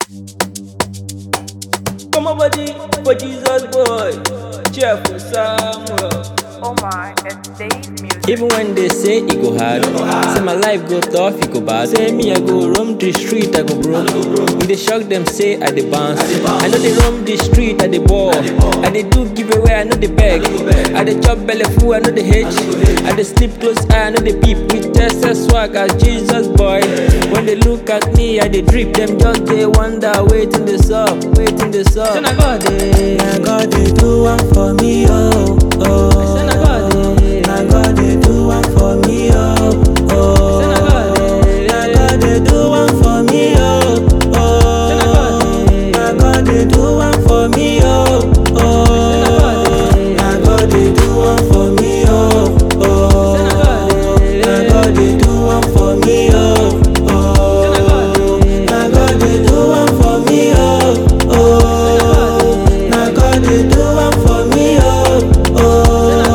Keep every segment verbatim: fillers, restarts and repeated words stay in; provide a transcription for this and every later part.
Come on, buddy, for Jesus boy. Cheerful Samuel. Oh my, it's Dave's music. Even when they say it go hard, say my life go tough, it go bad. Say me I go roam the street, I go broke. If they shock them, say I dey bounce. I know they roam the street, I dey ball. I dey do giveaway, I know they beg. I dey chop belly full, I know they hate. I dey sleep close eye, I know they peep. With test swag as Jesus boy. When they look at me, I dey drip. Them just they wonder, waiting this up, waiting this up. Then I got it, Na God dey do one for me, oh, oh. then I got it. Na God dey do one for me, oh, oh. Then I got it. Na God dey do one for me, oh, oh. Na God dey do one for me, oh, oh. Na God dey do one for me, oh, oh. Na God dey do one for me, oh, oh. Na God dey do one for me, oh, oh. Na God dey do one for me, oh, oh.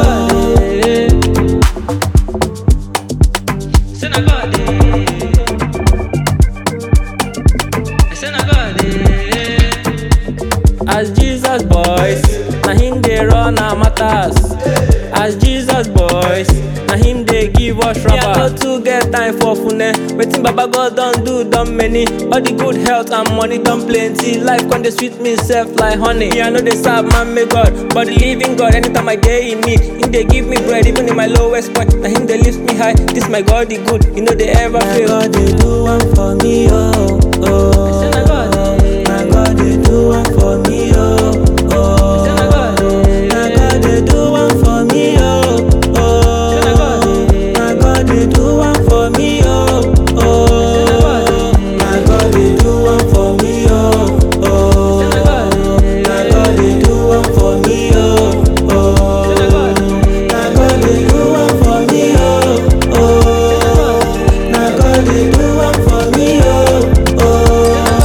As Jesus boys, na him dey run our matters. As Jesus boys, na him dey give us rubber. Me I no too get time for fune. Wetin Baba God don do don many. All the good health and money don plenty. Life con dey sweet me sef like honey. Me I no dey serve man make God, but the living God. Anytime I dey in need, him dey give me bread even in my lowest point. Na him dey lift me high. This my God, the good. He no dey ever Na fail. God dey do one for me, oh, oh. Say na God, eh. Na God dey do one for me, oh, oh. Say na God, eh. Na God dey do one for me, oh, oh. Say na God, eh. Na God dey do one for me, oh, oh. Na God dey do one for me, oh, oh. Say na God, eh. Na God dey do one for me, oh, oh. Say na God, eh. Na God dey do one for me, oh, oh. Na God dey do one for me, oh, oh.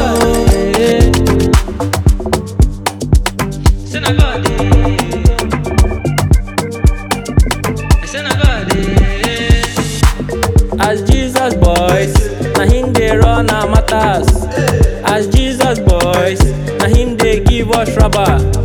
Say na God, eh. Say na God, eh. As Jesus boys, na him dey run our matters. As Jesus boys, na him dey give us rubber.